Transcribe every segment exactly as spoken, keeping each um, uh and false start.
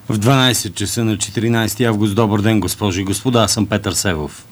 В дванайсет часа на четиринайсети август. Добър ден, госпожи и господа. Аз съм Петър Севов.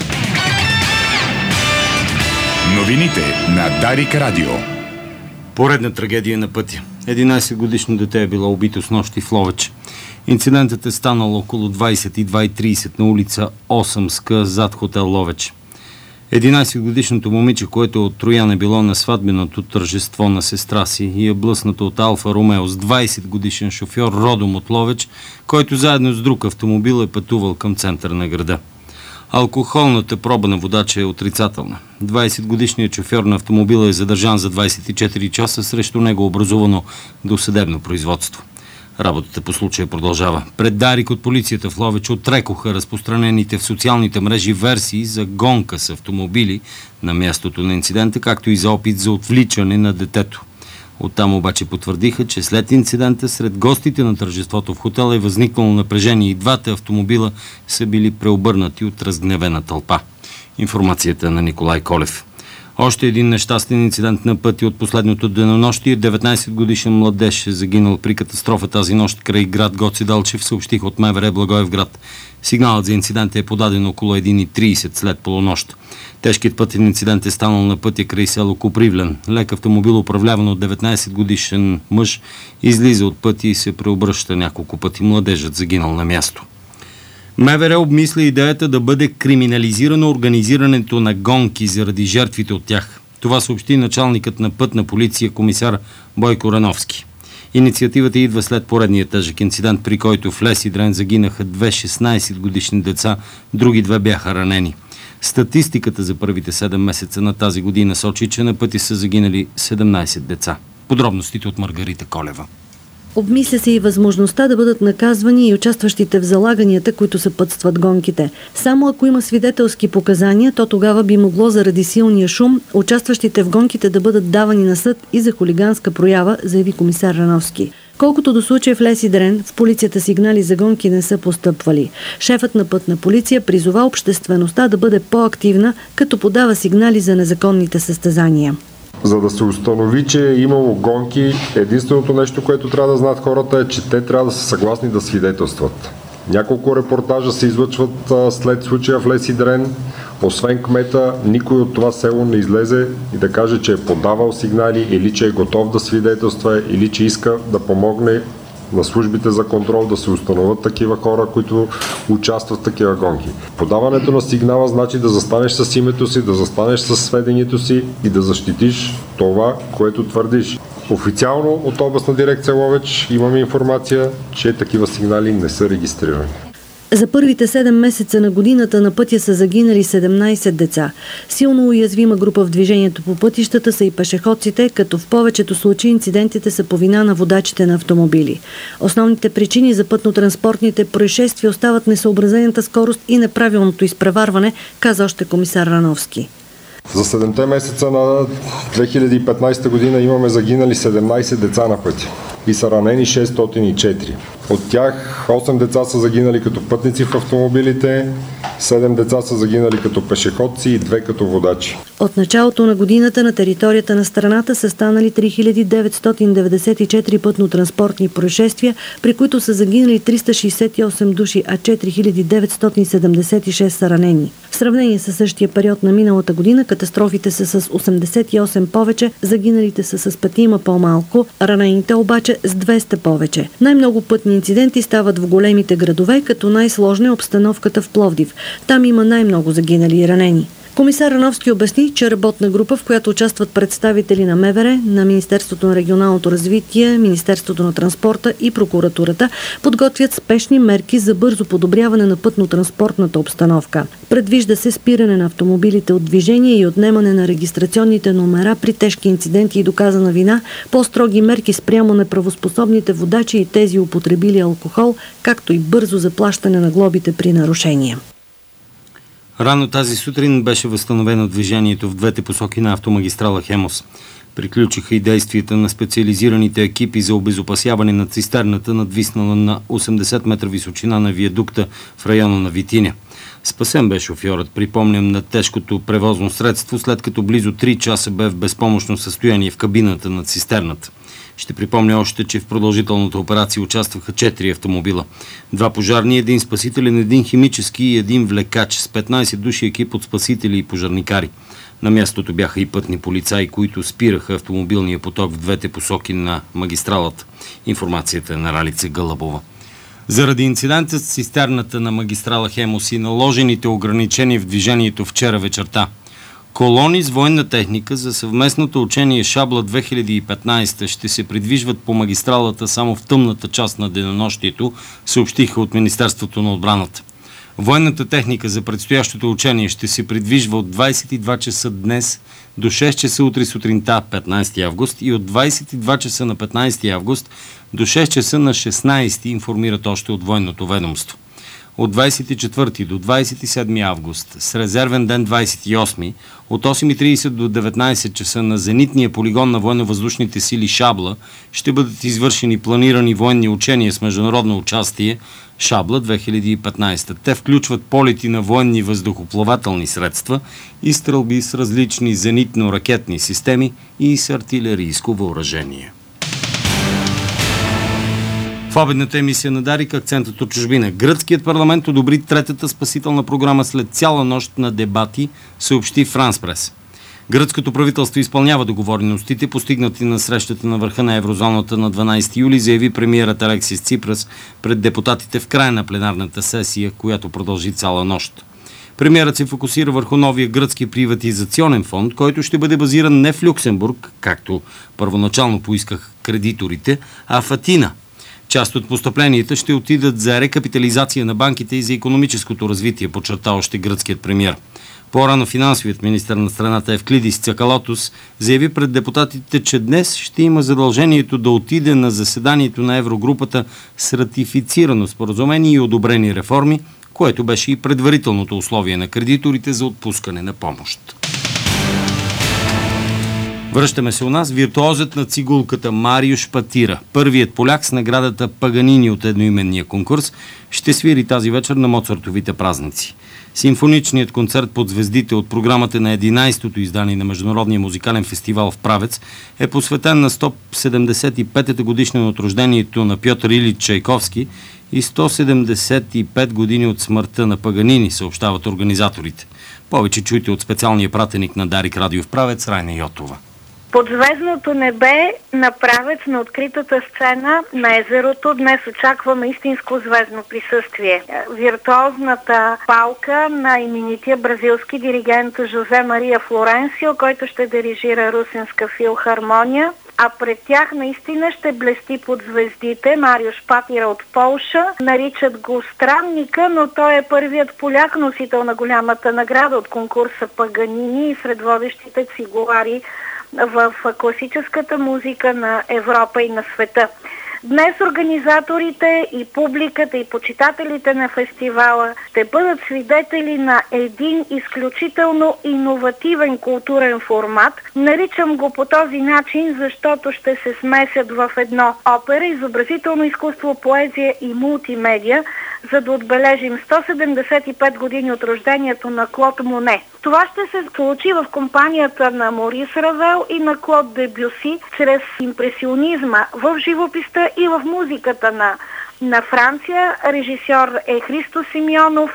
Новините на Дарик Радио. Поредна трагедия на пътя. единайсетгодишно дете е било убито с нощи в Ловеч. Инцидентът е станал около двайсет и две и трийсет на улица Осъмска, зад хотел Ловеч. единайсетгодишното момиче, което е от Троян, е било на сватбеното тържество на сестра си и е блъснато от Алфа Ромео с двайсетгодишен шофьор, родом от Ловеч, който заедно с друг автомобил е пътувал към центъра на града. Алкохолната проба на водача е отрицателна. двайсетгодишният шофьор на автомобила е задържан за двайсет и четири часа, срещу него образувано досъдебно производство. Работата по случая продължава. Пред Дарик от полицията в Ловеч отрекоха разпространените в социалните мрежи версии за гонка с автомобили на мястото на инцидента, както и за опит за отвличане на детето. Оттам обаче потвърдиха, че след инцидента сред гостите на тържеството в хотела е възникнало напрежение и двата автомобила са били преобърнати от разгневена тълпа. Информацията на Николай Колев. Още един нещастен инцидент на пътя от последното денонощие. деветнайсетгодишен младеж е загинал при катастрофа тази нощ край град Гоце Делчев, съобщих от МВР Благоевград. Сигналът за инцидента е подаден около едно и трийсет след полунощ. Тежкият пътен инцидент е станал на пътя край село Копривлен. Лек автомобил, управляван от деветнайсетгодишен мъж, излиза от пътя и се преобръща няколко пъти. Младежът загинал на място. МВР обмисля идеята да бъде криминализирано организирането на гонки заради жертвите от тях. Това съобщи началникът на пътна полиция комисар Бойко Рановски. Инициативата идва след поредния тежък инцидент, при който в Лесидрен загинаха две шестнайсетгодишни деца, други две бяха ранени. Статистиката за първите седем месеца на тази година сочи, че на пъти са загинали седемнайсет деца. Подробностите от Маргарита Колева. Обмисля се и възможността да бъдат наказвани и участващите в залаганията, които съпътстват гонките. Само ако има свидетелски показания, то тогава би могло заради силния шум участващите в гонките да бъдат давани на съд и за хулиганска проява, заяви комисар Рановски. Колкото до случая в Лесидрен, в полицията сигнали за гонки не са постъпвали. Шефът на пътна полиция призова обществеността да бъде по-активна, като подава сигнали за незаконните състезания. За да се установи, че е имало гонки, единственото нещо, което трябва да знаят хората, е, че те трябва да са съгласни да свидетелстват. Няколко репортажа се излъчват след случая в Лесидрен. Освен кмета, никой от това село не излезе и да каже, че е подавал сигнали или че е готов да свидетелства, или че иска да помогне на службите за контрол да се установят такива хора, които участват в такива гонки. Подаването на сигнала значи да застанеш с името си, да застанеш с сведението си и да защитиш това, което твърдиш. Официално от областна дирекция Ловеч имаме информация, че такива сигнали не са регистрирани. За първите седем месеца на годината на пътя са загинали седемнайсет деца. Силно уязвима група в движението по пътищата са и пешеходците, като в повечето случаи инцидентите са по вина на водачите на автомобили. Основните причини за пътно-транспортните происшествия остават несъобразената скорост и неправилното изпреварване, каза още комисар Рановски. За седемте месеца на две хиляди и петнайсета година имаме загинали седемнайсет деца на пътя и са ранени шестстотин и четири. От тях осем деца са загинали като пътници в автомобилите, седем деца са загинали като пешеходци и две като водачи. От началото на годината на територията на страната са станали три хиляди деветстотин деветдесет и четири пътно-транспортни происшествия, при които са загинали триста шейсет и осем души, а четири хиляди деветстотин седемдесет и шест са ранени. В сравнение с същия период на миналата година катастрофите са с осемдесет и осем повече, загиналите са с петима по-малко, ранените обаче с двеста повече. Най-много пътни инциденти стават в големите градове, като най-сложна е обстановката в Пловдив. Там има най-много загинали и ранени. Комисар Рановски обясни, че работна група, в която участват представители на МВР, на Министерството на регионалното развитие, Министерството на транспорта и прокуратурата, подготвят спешни мерки за бързо подобряване на пътно-транспортната обстановка. Предвижда се спиране на автомобилите от движение и отнемане на регистрационните номера при тежки инциденти и доказана вина, по-строги мерки спрямо неправоспособните водачи и тези употребили алкохол, както и бързо заплащане на глобите при нарушения. Рано тази сутрин беше възстановено движението в двете посоки на автомагистрала Хемос. Приключиха и действията на специализираните екипи за обезопасяване на цистерната, надвиснала на осемдесет метра височина на виадукта в района на Витиня. Спасен бе шофьорът, припомням, на тежкото превозно средство, след като близо три часа бе в безпомощно състояние в кабината на цистерната. Ще припомня още, че в продължителната операция участваха четири автомобила. Два пожарни, един спасителен, един химически и един влекач с петнайсет души екип от спасители и пожарникари. На мястото бяха и пътни полицаи, които спираха автомобилния поток в двете посоки на магистралата. Информацията е на Ралица Гълъбова. Заради инцидента с цистерната на магистрала Хемос и наложените ограничения в движението вчера вечерта, колони с военна техника за съвместното учение Шабла две хиляди и петнайсета ще се придвижват по магистралата само в тъмната част на денонощието, съобщиха от Министерството на отбраната. Военната техника за предстоящото учение ще се придвижва от двайсет и два часа днес до шест часа утре сутринта, петнайсети август, и от двайсет и два часа на петнайсети август до шест часа на шестнайсети, информират още от военното ведомство. От двайсет и четвърти до двайсет и седми август, с резервен ден двайсет и осми, от осем и трийсет до деветнайсет часа на зенитния полигон на военно-въздушните сили Шабла ще бъдат извършени планирани военни учения с международно участие Шабла две хиляди и петнайсета. Те включват полети на военни въздухоплавателни средства и стрелби с различни зенитно-ракетни системи и с артилерийско въоръжение. В обедната емисия на Дарик акцентът от чужбина. Гръцкият парламент одобри третата спасителна програма след цяла нощ на дебати, съобщи Франс Прес. Гръцкото правителство изпълнява договореностите, постигнати на срещата на върха на еврозоната на дванайсети юли, заяви премиерът Алексис Ципрас пред депутатите в края на пленарната сесия, която продължи цяла нощ. Премиерът се фокусира върху новия гръцки приватизационен фонд, който ще бъде базиран не в Люксембург, както първоначално поисках кредиторите, а в Атина. Част от постъпленията ще отидат за рекапитализация на банките и за икономическото развитие, подчерта още гръцкият премиер. По-рано финансовият министър на страната Евклидис Цакалотос заяви пред депутатите, че днес ще има задължението да отиде на заседанието на Еврогрупата с ратифицирано споразумение и одобрени реформи, което беше и предварителното условие на кредиторите за отпускане на помощ. Връщаме се у нас. Виртуозът на цигулката Мариуш Патира, първият поляк с наградата Паганини от едноименния конкурс, ще свири тази вечер на Моцартовите празници. Симфоничният концерт под звездите от програмата на единайсетото издание на Международния музикален фестивал в Правец е посветен на сто седемдесет и петата годишнина от рождението на Пьотър Илич Чайковски и сто седемдесет и пет години от смъртта на Паганини, съобщават организаторите. Повече чуйте от специалния пратеник на Дарик Радио в Правец, Райна Йотова. Под звездното небе на Правец, на откритата сцена на езерото, днес очакваме истинско звездно присъствие. Виртуозната палка на именития бразилски диригент Жозе Мария Флоренсио, който ще дирижира Русенска филхармония, а пред тях наистина ще блести под звездите Мариуш Патира от Полша. Наричат го странника, но той е първият поляк, носител на голямата награда от конкурса Паганини и сред водещите цигулари в класическата музика на Европа и на света. Днес организаторите и публиката и почитателите на фестивала ще бъдат свидетели на един изключително иновативен културен формат. Наричам го по този начин, защото ще се смесят в едно опера, изобразително изкуство, поезия и мултимедия, за да отбележим сто седемдесет и пет години от рождението на Клод Моне. Това ще се случи в компанията на Морис Равел и на Клод Дебюси, чрез импресионизма в живописта и в музиката на, на Франция. Режисьор е Христо Симеонов.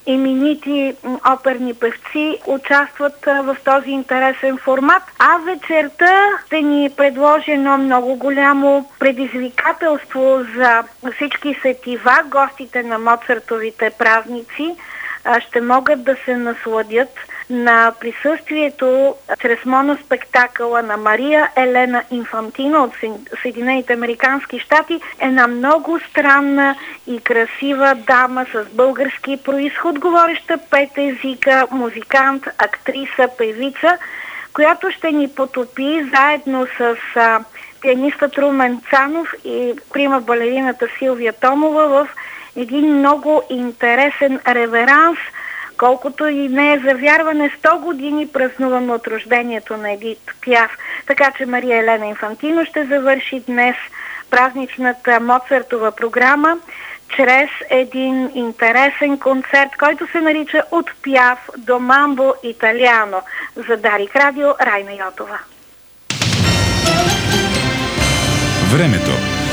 Именити оперни певци участват в този интересен формат, а вечерта ще ни предложи едно много голямо предизвикателство за всички сетива. Гостите на Моцартовите празници ще могат да се насладят на присъствието чрез моноспектакъла на Мария Елена Инфантино от Съединените американски щати, една много странна и красива дама с български происход, говореща пет езика, музикант, актриса, певица, която ще ни потопи заедно с а, пианистът Румен Цанов и прима балерината Силвия Томова в един много интересен реверанс, колкото и не е за вярване, сто години празнуваме от рождението на Едит Пиаф. Така че Мария Елена Инфантино ще завърши днес празничната Моцартова програма чрез един интересен концерт, който се нарича От Пиаф до Мамбо Италиано. За Дарик Радио, Райна Йотова. Времето.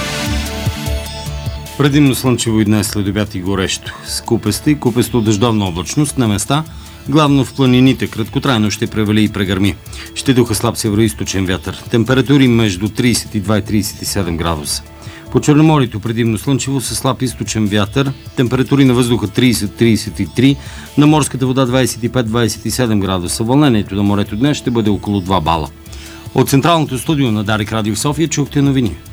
Предимно слънчево и днес след обяд и горещо. С купеста и купесто дъждовна облачност на места, главно в планините, краткотрайно ще превали и прегърми. Ще духа слаб североизточен вятър. Температури между трийсет и два и трийсет и седем градуса. По Черноморието предимно слънчево с слаб източен вятър. Температури на въздуха трийсет до трийсет и три, на морската вода двайсет и пет до двайсет и седем градуса. Вълнението на морето днес ще бъде около два бала. От централното студио на Дарик Радио в София чухте новини.